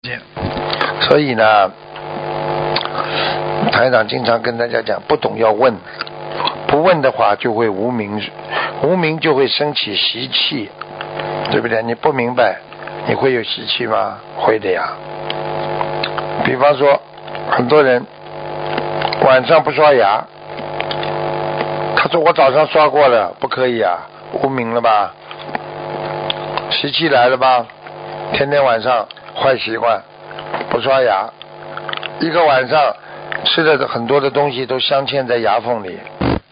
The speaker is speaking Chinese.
所以呢，台长经常跟大家讲，不懂要问，不问的话就会无明，无明就会升起习气，对不对？你不明白，你会有习气吗？会的呀。比方说，很多人晚上不刷牙，他说我早上刷过了，不可以啊，无明了吧？习气来了吧？天天晚上坏习惯，不刷牙，一个晚上吃的很多的东西都镶嵌在牙缝里，